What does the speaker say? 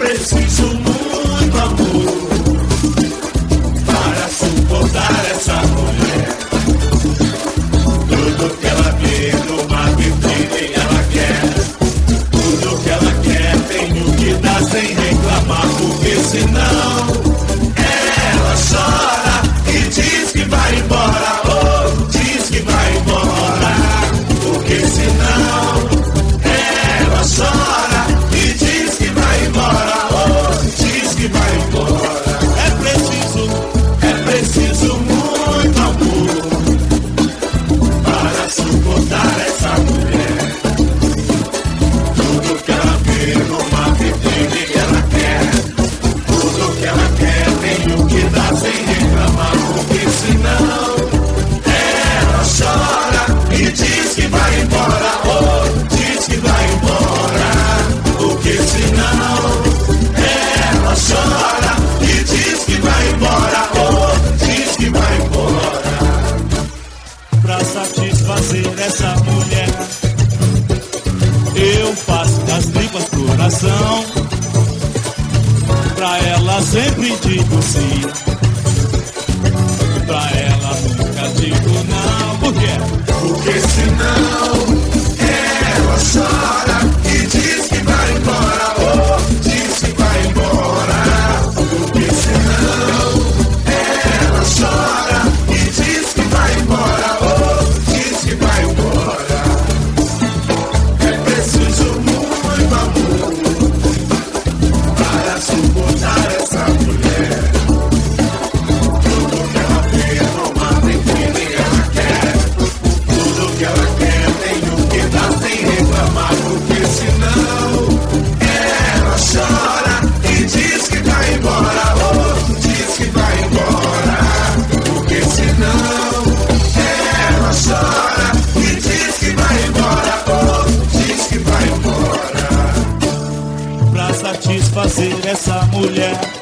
preciso muito amor para suportar essa mulher. Tudo que ela vê numa vitrine ela quer. Tudo que ela quer tenho que dar sem reclamar, porque senão ela chora e diz que vai embora. Oh, diz que vai embora, porque senão ela chora e diz que vai embora. Oh, diz que vai embora. É preciso muito amor para suportar essa mulher. Tudo que ela vê numa vitrine ela quer. Tudo que ela quer tenho que dar sem reclamar, porque senão ela chora e diz que vai embora. Oh, diz que vai embora, porque senão ela chora e diz que vai embora. Oh, diz que vai embora. Pra satisfazer essa mulher, eu faço das tripas coração. Pra ela sempre digo sim, pra ela nunca digo não. Por quê? Porque senão ela chora e diz que vai embora. Oh, diz que vai embora. Porque senão ela chora e diz que vai embora. Oh, diz que vai embora. É preciso muito amor para suportar essa mulher. Tudo que ela vê numa vitrine ela quer. Tudo que ela quer tenho que dar sem reclamar, porque senão ela chora e diz que vai embora. Oh, diz que vai embora, porque senão ela chora e diz que vai embora. Oh, diz que vai embora. Pra satisfazer essa mulher,